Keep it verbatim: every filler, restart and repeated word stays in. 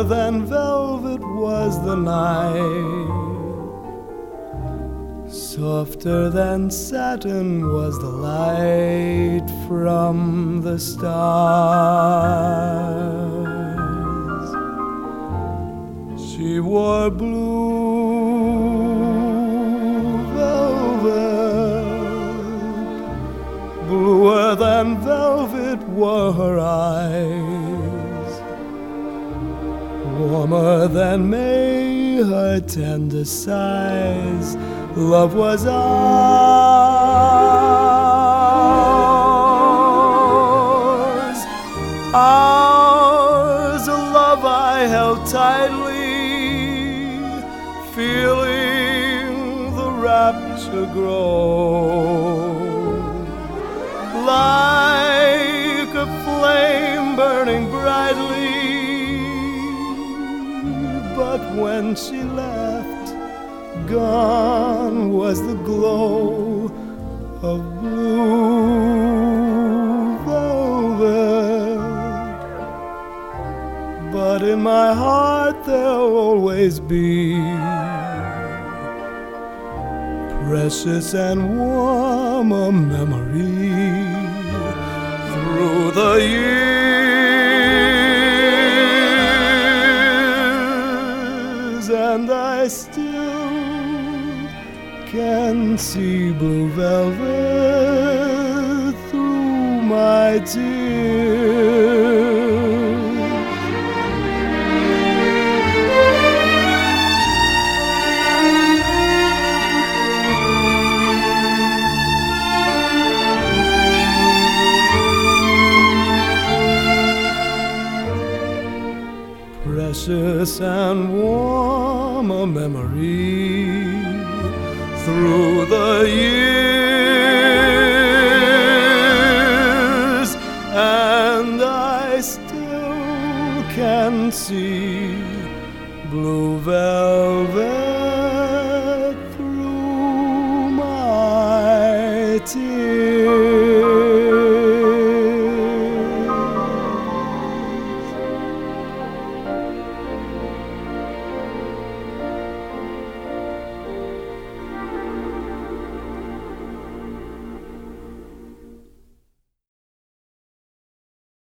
than velvet was the night, softer than satin was the light from the stars. She wore blue velvet, bluer than velvet were her eyes, warmer than May her tender sighs. Love was ours, ours, a love I held tightly, feeling the rapture grow, like a flame burning brightly. But when she left, gone was the glow of blue velvet. But in my heart there'll always be precious and warm a memory through the years, and I still can see blue velvet through my tears. Precious and warm a memory through the years, and I still can see blue